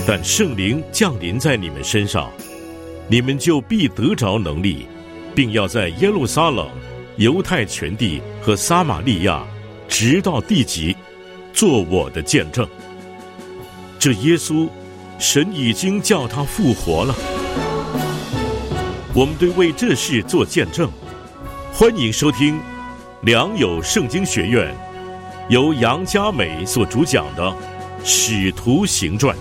但圣灵降临在你们身上，你们就必得着能力，并要在耶路撒冷、犹太全地和撒玛利亚，直到地极，做我的见证。这耶稣，神已经叫他复活了。我们对为这事做见证。欢迎收听良友圣经学院由杨嘉美所主讲的《使徒行传》。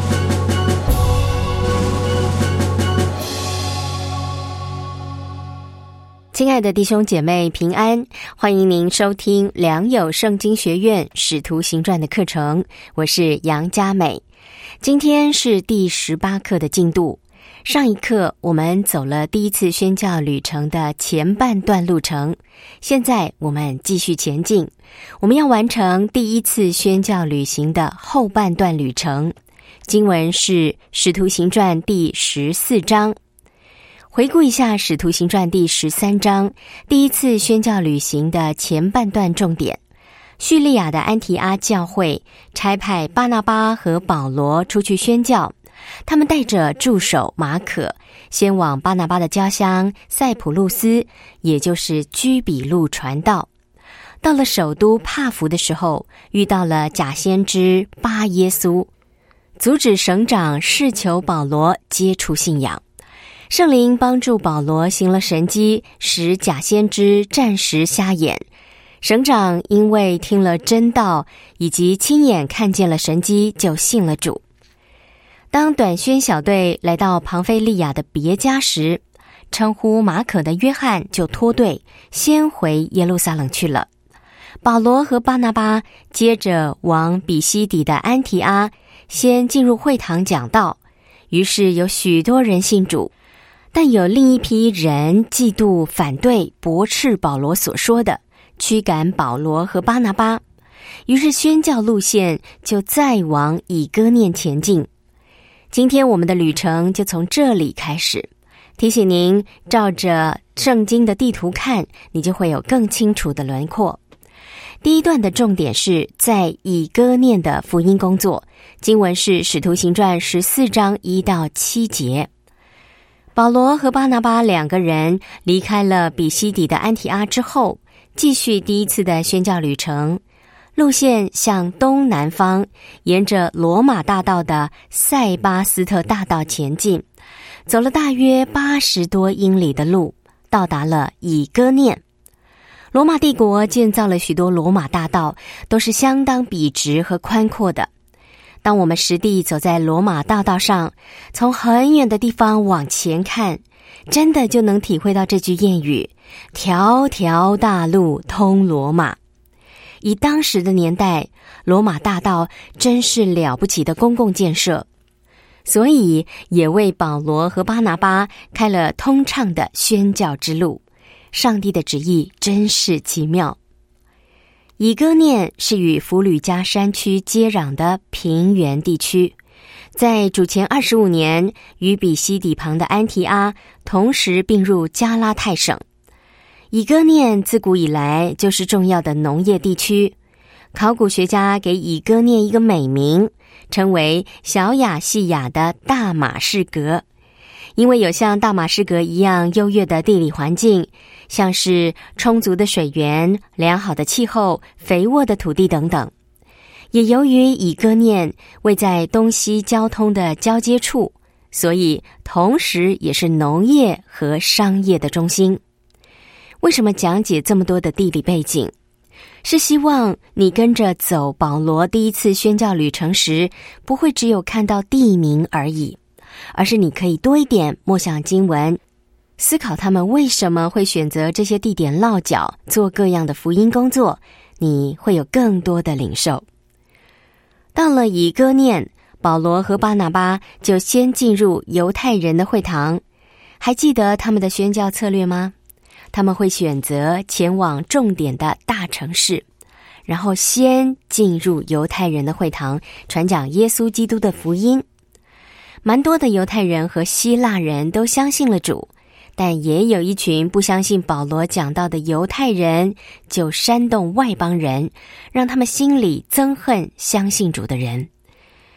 亲爱的弟兄姐妹平安，欢迎您收听良友圣经学院使徒行传的课程，我是杨嘉美。今天是第18课的进度。上一课我们走了第一次宣教旅程的前半段路程，现在我们继续前进，我们要完成第一次宣教旅行的后半段旅程。经文是使徒行传第14章。回顾一下使徒行传第13章第一次宣教旅行的前半段重点。叙利亚的安提阿教会差派巴拿巴和保罗出去宣教，他们带着助手马可，先往巴拿巴的家乡塞浦路斯，也就是居比路传道。到了首都帕福的时候，遇到了假先知巴耶稣，阻止省长试求保罗接触信仰。圣灵帮助保罗行了神迹，使假先知暂时瞎眼。省长因为听了真道以及亲眼看见了神迹，就信了主。当短宣小队来到庞菲利亚的别家时，称呼马可的约翰就脱队，先回耶路撒冷去了。保罗和巴拿巴接着往比西底的安提阿，先进入会堂讲道，于是有许多人信主。但有另一批人嫉妒反对驳斥保罗所说的，驱赶保罗和巴拿巴，于是宣教路线就再往以哥念前进。今天我们的旅程就从这里开始，提醒您照着圣经的地图看，你就会有更清楚的轮廓。第一段的重点是在以哥念的福音工作，经文是使徒行传14章1到7节。保罗和巴拿巴两个人离开了比西底的安提阿之后，继续第一次的宣教旅程，路线向东南方，沿着罗马大道的塞巴斯特大道前进，走了大约80多英里的路，到达了以哥念。罗马帝国建造了许多罗马大道，都是相当笔直和宽阔的。当我们实地走在罗马大道上，从很远的地方往前看，真的就能体会到这句谚语：条条大路通罗马。以当时的年代，罗马大道真是了不起的公共建设，所以也为保罗和巴拿巴开了通畅的宣教之路。上帝的旨意真是奇妙。以哥念是与弗吕加山区接壤的平原地区，在主前25年与比西底旁的安提阿同时并入加拉太省。以哥念自古以来就是重要的农业地区，考古学家给以哥念一个美名，称为小亚细亚的大马士革，因为有像大马士革一样优越的地理环境，像是充足的水源、良好的气候、肥沃的土地等等。也由于以哥念位在东西交通的交接处，所以同时也是农业和商业的中心。为什么讲解这么多的地理背景？是希望你跟着走保罗第一次宣教旅程时，不会只有看到地名而已，而是你可以多一点默想经文，思考他们为什么会选择这些地点落脚做各样的福音工作，你会有更多的领受。到了以哥念，保罗和巴拿巴就先进入犹太人的会堂。还记得他们的宣教策略吗？他们会选择前往重点的大城市，然后先进入犹太人的会堂，传讲耶稣基督的福音。蛮多的犹太人和希腊人都相信了主，但也有一群不相信保罗讲道的犹太人，就煽动外邦人，让他们心里憎恨相信主的人。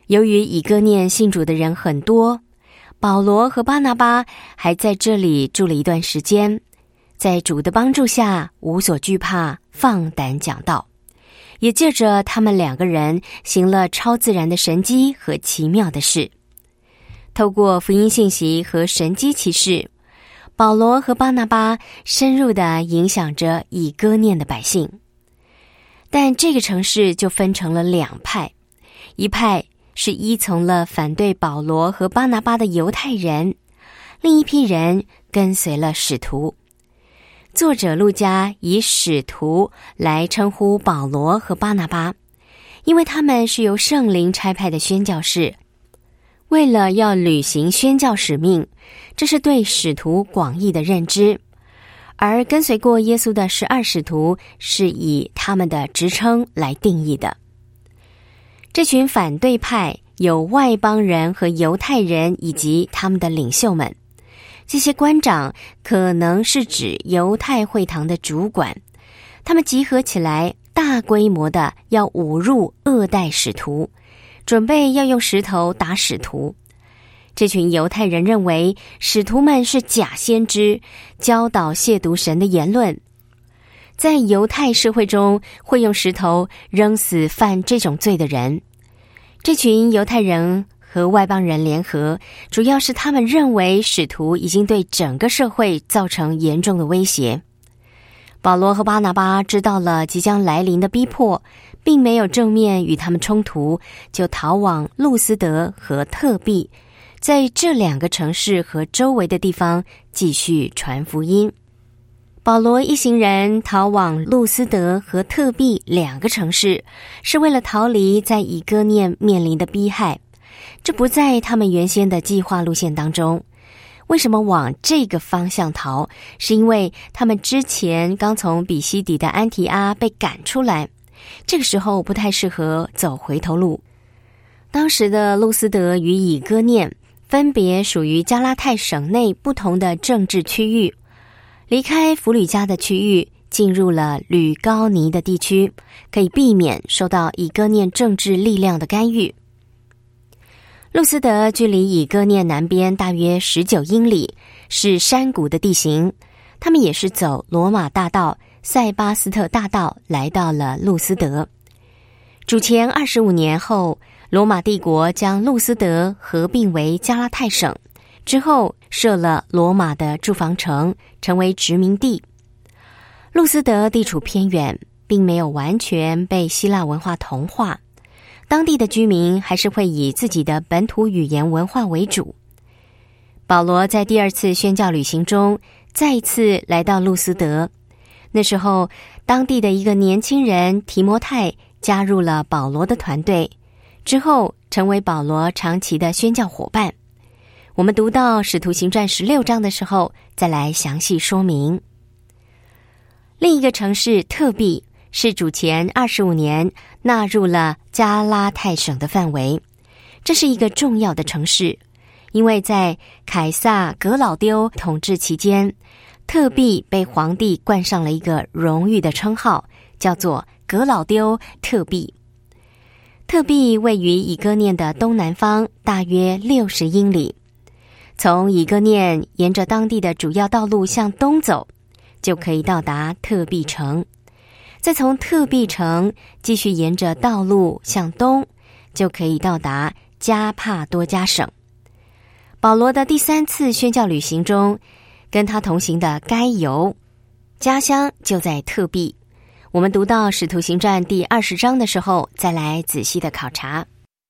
由于以哥念信主的人很多，保罗和巴拿巴还在这里住了一段时间，在主的帮助下无所惧怕，放胆讲道，也借着他们2个人行了超自然的神迹和奇妙的事。透过福音信息和神迹奇事，保罗和巴拿巴深入地影响着以哥念的百姓。但这个城市就分成了2派，一派是依从了反对保罗和巴拿巴的犹太人，另一批人跟随了使徒。作者路加以使徒来称呼保罗和巴拿巴，因为他们是由圣灵差派的宣教士，为了要履行宣教使命，这是对使徒广义的认知。而跟随过耶稣的12使徒是以他们的职称来定义的。这群反对派有外邦人和犹太人以及他们的领袖们，这些官长可能是指犹太会堂的主管，他们集合起来，大规模的要侮辱恶待使徒，准备要用石头打使徒。这群犹太人认为使徒们是假先知，教导亵渎神的言论，在犹太社会中会用石头扔死犯这种罪的人。这群犹太人和外邦人联合，主要是他们认为使徒已经对整个社会造成严重的威胁。保罗和巴拿巴知道了即将来临的逼迫，并没有正面与他们冲突，就逃往路斯德和特庇，在这2个城市和周围的地方继续传福音。保罗一行人逃往路斯德和特庇2个城市，是为了逃离在以哥念面临的逼害，这不在他们原先的计划路线当中。为什么往这个方向逃？是因为他们之前刚从比西底的安提阿被赶出来，这个时候不太适合走回头路。当时的路斯德与以哥念分别属于加拉太省内不同的政治区域，离开弗吕家的区域，进入了吕高尼的地区，可以避免受到以哥念政治力量的干预。路斯德距离以哥念南边大约19英里，是山谷的地形。他们也是走罗马大道、塞巴斯特大道来到了路斯德。主前25年后，罗马帝国将路斯德合并为加拉太省，之后设了罗马的驻防城，成为殖民地。路斯德地处偏远，并没有完全被希腊文化同化，当地的居民还是会以自己的本土语言文化为主。保罗在第2次宣教旅行中再次来到路斯德，那时候当地的一个年轻人提摩太加入了保罗的团队，之后成为保罗长期的宣教伙伴。我们读到使徒行传16章的时候再来详细说明。另一个城市特庇是主前25年纳入了加拉太省的范围，这是一个重要的城市，因为在凯撒格老丢统治期间，特庇被皇帝冠上了一个荣誉的称号，叫做格老丢特庇。特庇位于以哥念的东南方大约60英里，从以哥念沿着当地的主要道路向东走，就可以到达特庇城。再从特庇城继续沿着道路向东，就可以到达加帕多加省。保罗的第3次宣教旅行中，跟他同行的该犹家乡就在特庇。我们读到使徒行传第20章的时候，再来仔细的考察。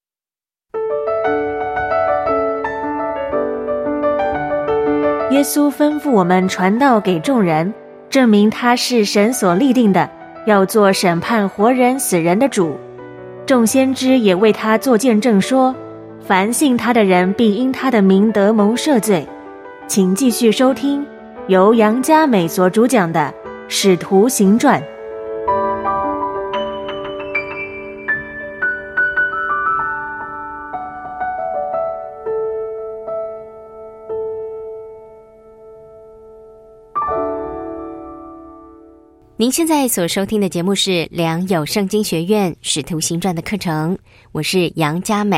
耶稣吩咐我们传道给众人，证明他是神所立定的，要做审判活人死人的主。众先知也为他作见证说，凡信他的人必因他的名得蒙赦罪。请继续收听由杨嘉美所主讲的《使徒行传》。 您现在所收听的节目是良友圣经学院使徒行传的课程，我是杨嘉美。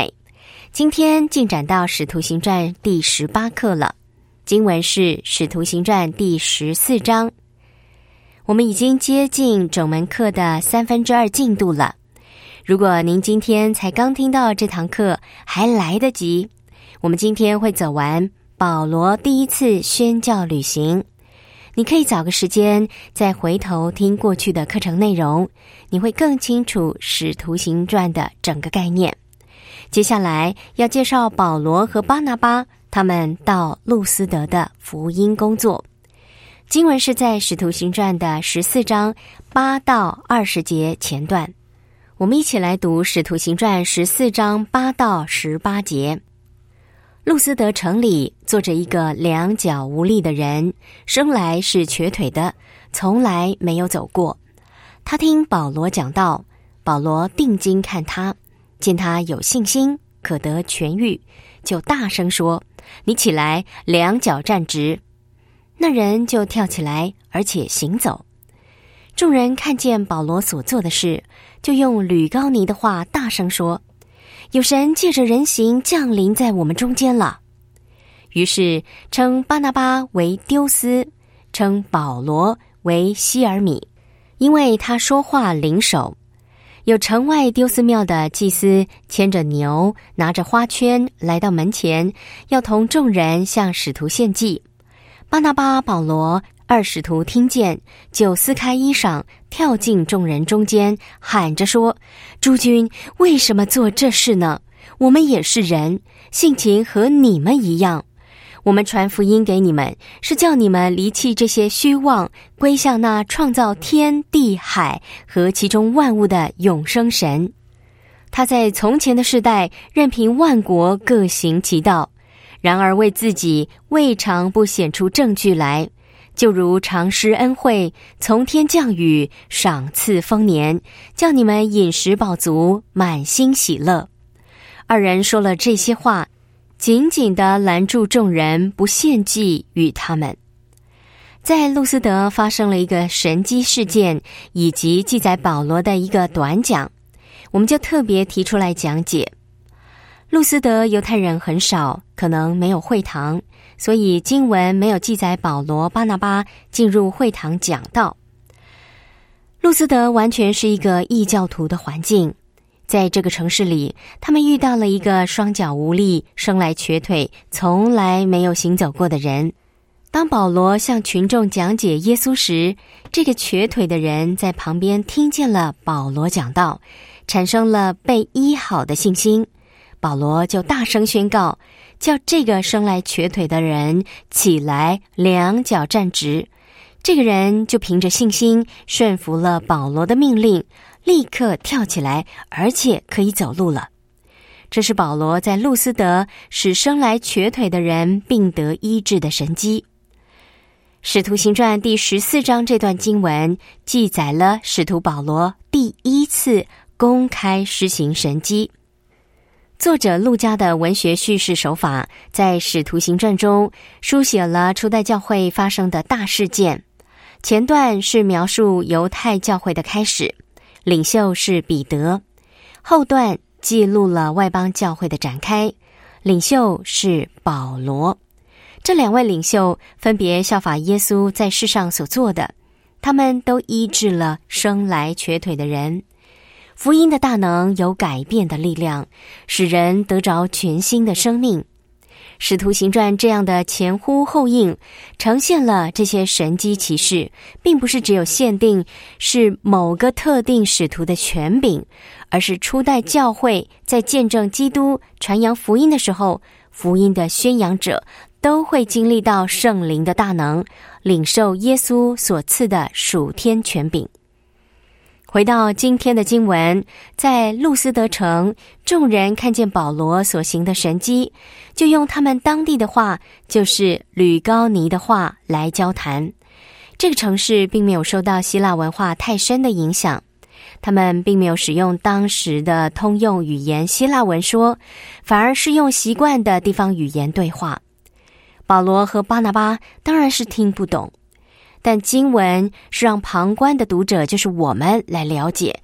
今天进展到使徒行传第18课了，经文是使徒行传第14章。我们已经接近整门课的2/3进度了。如果您今天才刚听到这堂课，还来得及。我们今天会走完保罗第一次宣教旅行，你可以找个时间再回头听过去的课程内容，你会更清楚使徒行传的整个概念。接下来要介绍保罗和巴拿巴他们到路斯德的福音工作。经文是在使徒行传的14章8到20节前段。我们一起来读使徒行传14章8到18节。路斯德城里坐着一个两脚无力的人，生来是瘸腿的，从来没有走过。他听保罗讲道，保罗定睛看他，见他有信心，可得痊愈，就大声说：“你起来，两脚站直。”那人就跳起来，而且行走。众人看见保罗所做的事，就用吕高尼的话大声说：“有神借着人形降临在我们中间了。”于是称巴拿巴为丢斯，称保罗为希尔米，因为他说话灵手。有城外丢斯庙的祭司牵着牛，拿着花圈来到门前，要同众人向使徒献祭。巴拿巴、保罗二使徒听见，就撕开衣裳，跳进众人中间，喊着说：“诸君，为什么做这事呢？我们也是人，性情和你们一样。我们传福音给你们，是叫你们离弃这些虚妄，归向那创造天地海和其中万物的永生神。他在从前的世代，任凭万国各行其道，然而为自己未尝不显出证据来，就如常施恩惠，从天降雨，赏赐丰年，叫你们饮食饱足，满心喜乐。”二人说了这些话，紧紧地拦住众人，不献祭与他们。在路斯德发生了一个神迹事件，以及记载保罗的一个短讲，我们就特别提出来讲解。路斯德犹太人很少，可能没有会堂，所以经文没有记载保罗、巴拿巴进入会堂讲道。路斯德完全是一个异教徒的环境，在这个城市里，他们遇到了一个双脚无力、生来瘸腿、从来没有行走过的人。当保罗向群众讲解耶稣时，这个瘸腿的人在旁边听见了保罗讲道，产生了被医好的信心。保罗就大声宣告，叫这个生来瘸腿的人起来，两脚站直。这个人就凭着信心顺服了保罗的命令，立刻跳起来，而且可以走路了。这是保罗在路斯德使生来瘸腿的人病得医治的神迹。使徒行传第14章这段经文记载了使徒保罗第一次公开施行神迹。作者路加的文学叙事手法在使徒行传中书写了初代教会发生的大事件。前段是描述犹太教会的开始，领袖是彼得；后段记录了外邦教会的展开，领袖是保罗。这两位领袖分别效法耶稣在世上所做的，他们都医治了生来瘸腿的人。福音的大能有改变的力量，使人得着全新的生命。使徒行传这样的前呼后应，呈现了这些神迹奇事，并不是只有限定是某个特定使徒的权柄，而是初代教会在见证基督、传扬福音的时候，福音的宣扬者都会经历到圣灵的大能，领受耶稣所赐的属天权柄。回到今天的经文，在路斯德城，众人看见保罗所行的神迹，就用他们当地的话，就是吕高尼的话来交谈。这个城市并没有受到希腊文化太深的影响，他们并没有使用当时的通用语言希腊文说，反而是用习惯的地方语言对话。保罗和巴拿巴当然是听不懂，但经文是让旁观的读者，就是我们来了解，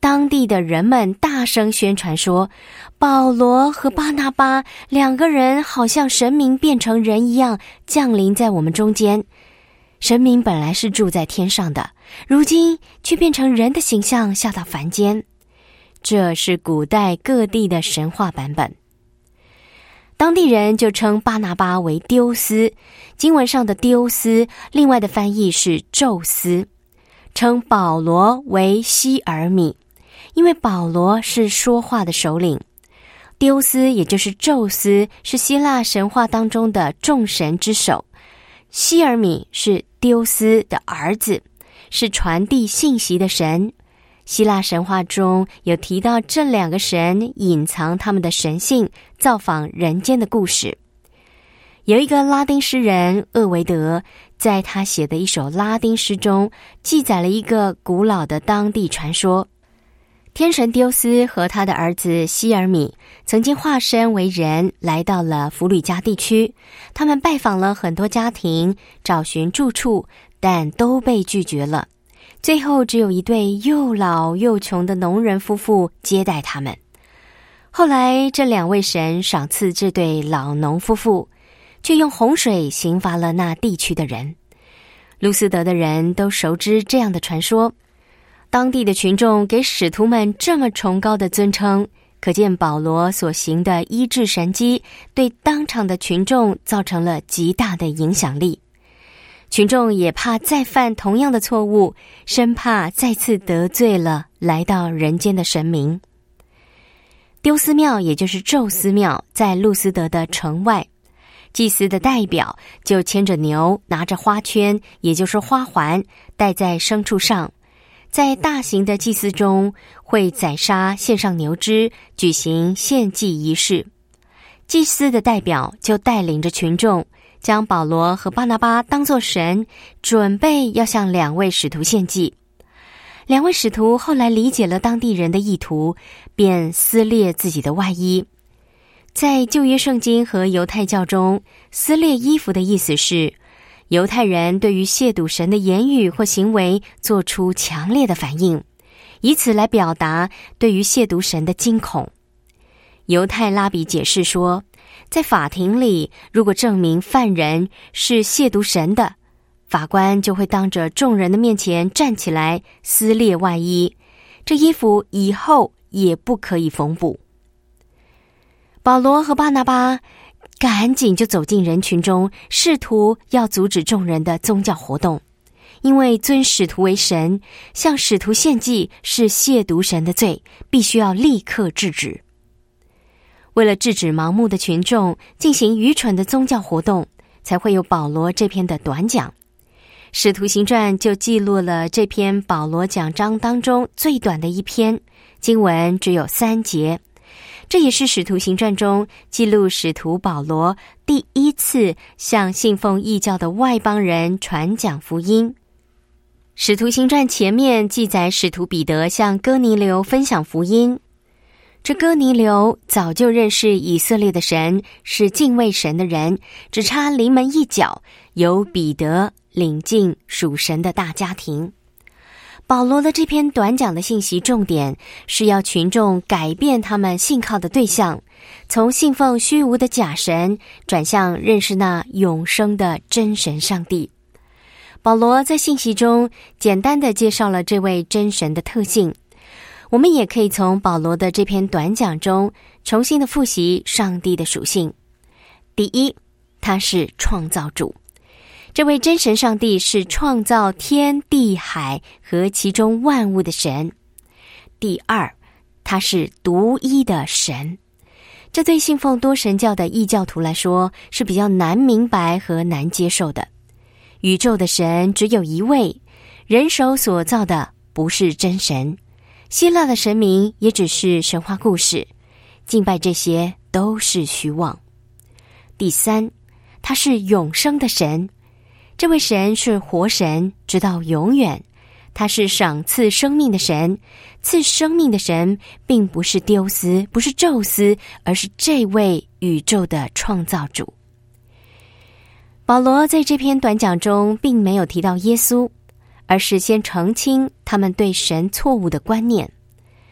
当地的人们大声宣传说，保罗和巴拿巴两个人好像神明变成人一样降临在我们中间。神明本来是住在天上的，如今却变成人的形象下到凡间。这是古代各地的神话版本。当地人就称巴拿巴为丢斯，经文上的丢斯另外的翻译是宙斯，称保罗为希尔米，因为保罗是说话的首领。丢斯也就是宙斯，是希腊神话当中的众神之首。希尔米是丢斯的儿子，是传递信息的神。希腊神话中有提到这两个神隐藏他们的神性，造访人间的故事。有一个拉丁诗人厄维德，在他写的一首拉丁诗中记载了一个古老的当地传说。天神丢斯和他的儿子希尔米曾经化身为人，来到了弗吕加地区。他们拜访了很多家庭，找寻住处，但都被拒绝了。最后只有一对又老又穷的农人夫妇接待他们。后来这两位神赏赐这对老农夫妇，却用洪水刑罚了那地区的人。路斯德的人都熟知这样的传说。当地的群众给使徒们这么崇高的尊称，可见保罗所行的医治神迹对当场的群众造成了极大的影响力。群众也怕再犯同样的错误，生怕再次得罪了来到人间的神明。丢斯庙也就是宙斯庙在路斯德的城外，祭司的代表就牵着牛，拿着花圈，也就是花环，戴在牲畜上。在大型的祭祀中，会宰杀献上牛只，举行献祭仪式。祭司的代表就带领着群众，将保罗和巴拿巴当作神，准备要向两位使徒献祭。两位使徒后来理解了当地人的意图，便撕裂自己的外衣。在旧约圣经和犹太教中，撕裂衣服的意思是犹太人对于亵渎神的言语或行为做出强烈的反应，以此来表达对于亵渎神的惊恐。犹太拉比解释说，在法庭里，如果证明犯人是亵渎神的，法官就会当着众人的面前站起来撕裂外衣，这衣服以后也不可以缝补。保罗和巴拿巴赶紧就走进人群中，试图要阻止众人的宗教活动，因为尊使徒为神，向使徒献祭是亵渎神的罪，必须要立刻制止。为了制止盲目的群众进行愚蠢的宗教活动，才会有保罗这篇的短讲。使徒行传就记录了这篇保罗讲章当中最短的一篇，经文只有3节。这也是使徒行传中记录使徒保罗第一次向信奉异教的外邦人传讲福音。使徒行传前面记载使徒彼得向哥尼流分享福音，这哥尼流早就认识以色列的神，是敬畏神的人，只差临门一脚，由彼得领进属神的大家庭。保罗的这篇短讲的信息重点是要群众改变他们信靠的对象，从信奉虚无的假神转向认识那永生的真神上帝。保罗在信息中简单地介绍了这位真神的特性，我们也可以从保罗的这篇短讲中重新的复习上帝的属性。第一，他是创造主。这位真神上帝是创造天地海和其中万物的神。第二，他是独一的神。这对信奉多神教的异教徒来说是比较难明白和难接受的。宇宙的神只有一位，人手所造的不是真神，希腊的神明也只是神话故事，敬拜这些都是虚妄。第三，他是永生的神。这位神是活神，直到永远。他是赏赐生命的神，赐生命的神并不是丢斯，不是宙斯，而是这位宇宙的创造主。保罗在这篇短讲中并没有提到耶稣，而是先澄清他们对神错误的观念。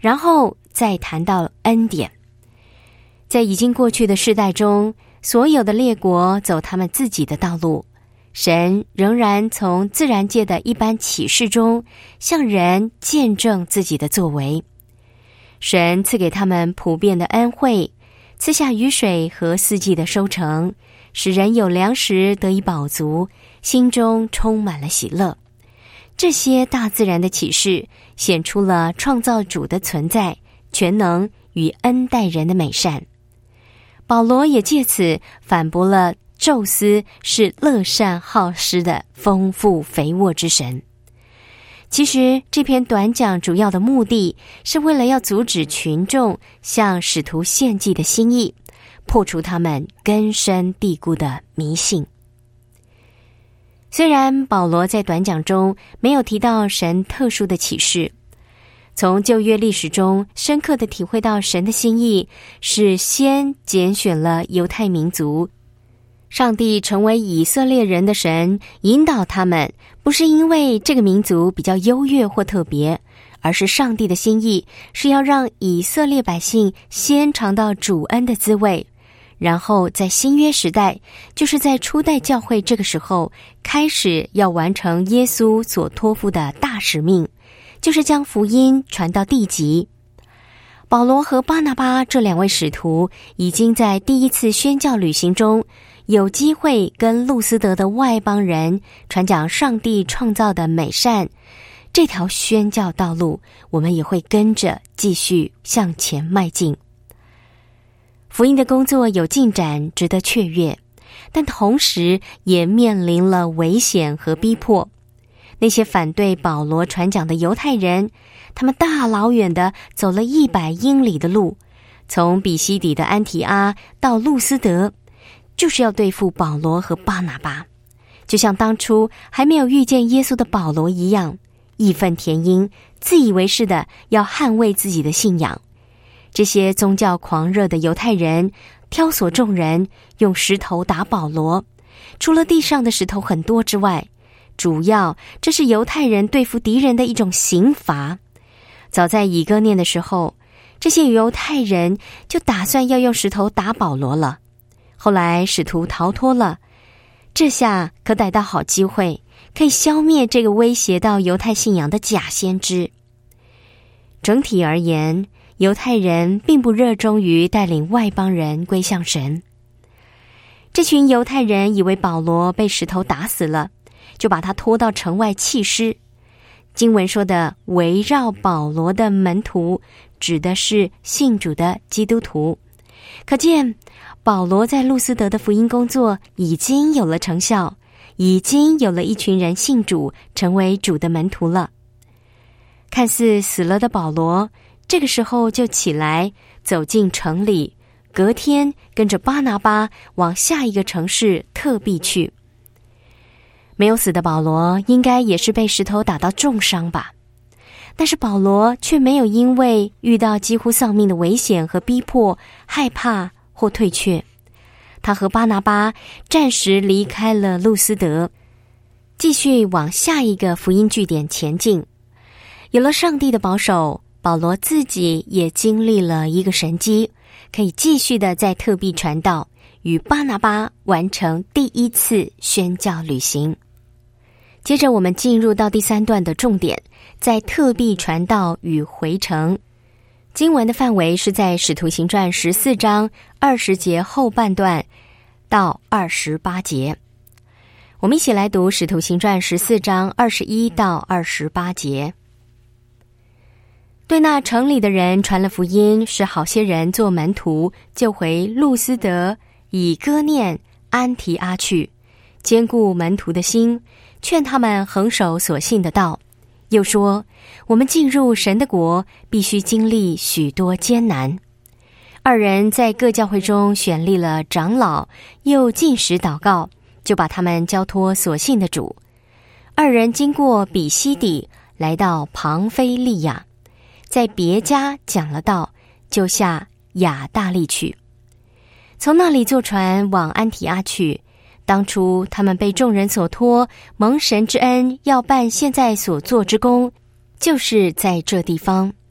然后再谈到恩典。在已经过去的世代中，所有的列国走他们自己的道路，神仍然从自然界的一般启示中向人见证自己的作为。神赐给他们普遍的恩惠，赐下雨水和四季的收成，使人有粮食得以饱足，心中充满了喜乐。这些大自然的启示显出了创造主的存在、全能与恩待人的美善。保罗也借此反驳了宙斯是乐善好施的丰富肥沃之神。其实这篇短讲主要的目的是为了要阻止群众向使徒献祭的心意，破除他们根深蒂固的迷信。虽然保罗在短讲中没有提到神特殊的启示，从旧约历史中深刻地体会到神的心意是先拣选了犹太民族，上帝成为以色列人的神，引导他们，不是因为这个民族比较优越或特别，而是上帝的心意是要让以色列百姓先尝到主恩的滋味，然后在新约时代，就是在初代教会这个时候，开始要完成耶稣所托付的大使命，就是将福音传到地极。保罗和巴拿巴这两位使徒已经在第一次宣教旅行中有机会跟路斯德的外邦人传讲上帝创造的美善，这条宣教道路我们也会跟着继续向前迈进。福音的工作有进展，值得雀跃，但同时也面临了危险和逼迫。那些反对保罗传讲的犹太人，他们大老远的走了100英里的路，从比西底的安提阿到路斯德，就是要对付保罗和巴拿巴，就像当初还没有遇见耶稣的保罗一样，义愤填膺，自以为是的要捍卫自己的信仰。这些宗教狂热的犹太人挑唆众人用石头打保罗，除了地上的石头很多之外，主要这是犹太人对付敌人的一种刑罚。早在以哥念的时候，这些犹太人就打算要用石头打保罗了。后来使徒逃脱了，这下可逮到好机会，可以消灭这个威胁到犹太信仰的假先知。整体而言，犹太人并不热衷于带领外邦人归向神。这群犹太人以为保罗被石头打死了，就把他拖到城外弃尸。经文说的围绕保罗的门徒，指的是信主的基督徒。可见保罗在路斯德的福音工作已经有了成效，已经有了一群人信主，成为主的门徒了。看似死了的保罗，这个时候就起来走进城里，隔天跟着巴拿巴往下一个城市特庇去。没有死的保罗应该也是被石头打到重伤吧，但是保罗却没有因为遇到几乎丧命的危险和逼迫害怕或退却。他和巴拿巴暂时离开了路斯德，继续往下一个福音据点前进。有了上帝的保守，保罗自己也经历了一个神迹，可以继续的在特庇传道，与巴拿巴完成第一次宣教旅行。接着我们进入到第3段的重点，在特庇传道与回程。经文的范围是在使徒行传14章20节后半段到28节。我们一起来读使徒行传14章21到28节。对那城里的人传了福音，使好些人做门徒，就回路斯德、以哥念、安提阿去，坚固门徒的心，劝他们恒守所信的道。又说，我们进入神的国，必须经历许多艰难。二人在各教会中选立了长老，又禁食祷告，就把他们交托所信的主。二人经过比西底，来到庞菲利亚，在别家讲了道，就下亚大利去，从那里坐船往安提阿去。当初他们被众人所托，蒙神之恩，要办现在所做之功，就是在这地方。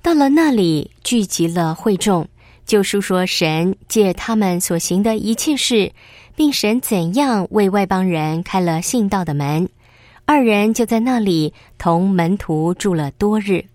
到了那里，聚集了会众，就述说神借他们所行的一切事，并神怎样为外邦人开了信道的门。二人就在那里同门徒住了多日。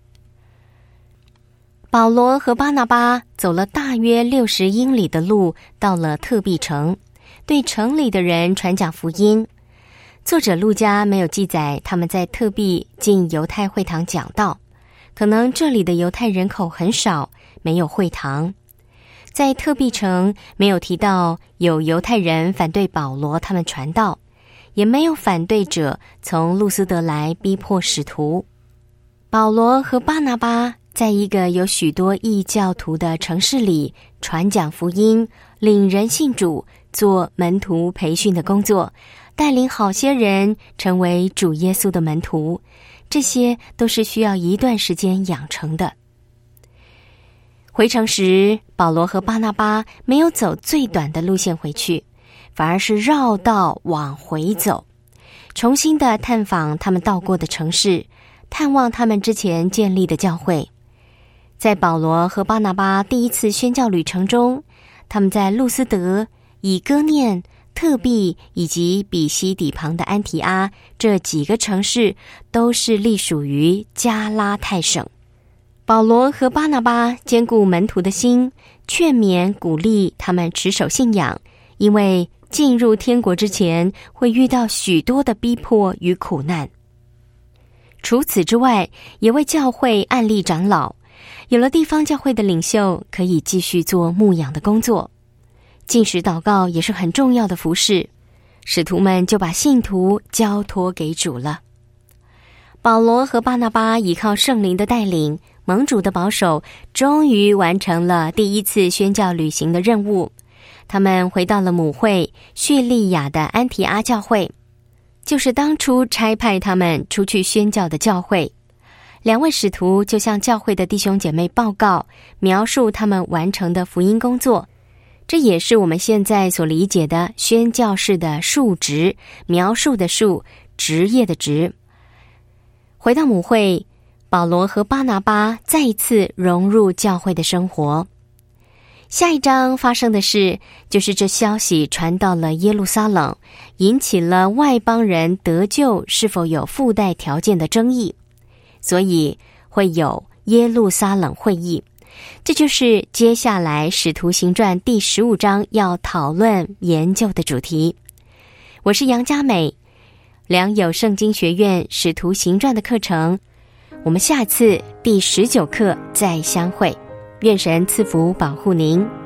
保罗和巴拿巴走了大约60英里的路，到了特庇城，对城里的人传讲福音。作者路加没有记载他们在特庇进犹太会堂讲道，可能这里的犹太人口很少，没有会堂。在特庇城没有提到有犹太人反对保罗他们传道，也没有反对者从路斯德来逼迫使徒。保罗和巴拿巴在一个有许多异教徒的城市里传讲福音，领人信主，做门徒培训的工作，带领好些人成为主耶稣的门徒，这些都是需要一段时间养成的。回城时，保罗和巴拿巴没有走最短的路线回去，反而是绕道往回走，重新的探访他们到过的城市，探望他们之前建立的教会。在保罗和巴拿巴第一次宣教旅程中，他们在路斯德、以哥念、特庇以及比西底旁的安提阿这几个城市都是隶属于加拉太省。保罗和巴拿巴兼顾门徒的心，劝勉鼓励他们持守信仰，因为进入天国之前会遇到许多的逼迫与苦难。除此之外，也为教会按立长老，有了地方教会的领袖，可以继续做牧养的工作。禁食祷告也是很重要的服事，使徒们就把信徒交托给主了。保罗和巴拿巴依靠圣灵的带领，蒙主的保守，终于完成了第一次宣教旅行的任务。他们回到了母会叙利亚的安提阿教会，就是当初差派他们出去宣教的教会。两位使徒就向教会的弟兄姐妹报告，描述他们完成的福音工作。这也是我们现在所理解的宣教士的述职，描述的述，职业的职。回到母会，保罗和巴拿巴再一次融入教会的生活。下一章发生的事，就是这消息传到了耶路撒冷，引起了外邦人得救是否有附带条件的争议，所以会有耶路撒冷会议。这就是接下来使徒行传第15章要讨论研究的主题。我是杨佳美，良友圣经学院使徒行传的课程，我们下次第19课再相会。愿神赐福保护您。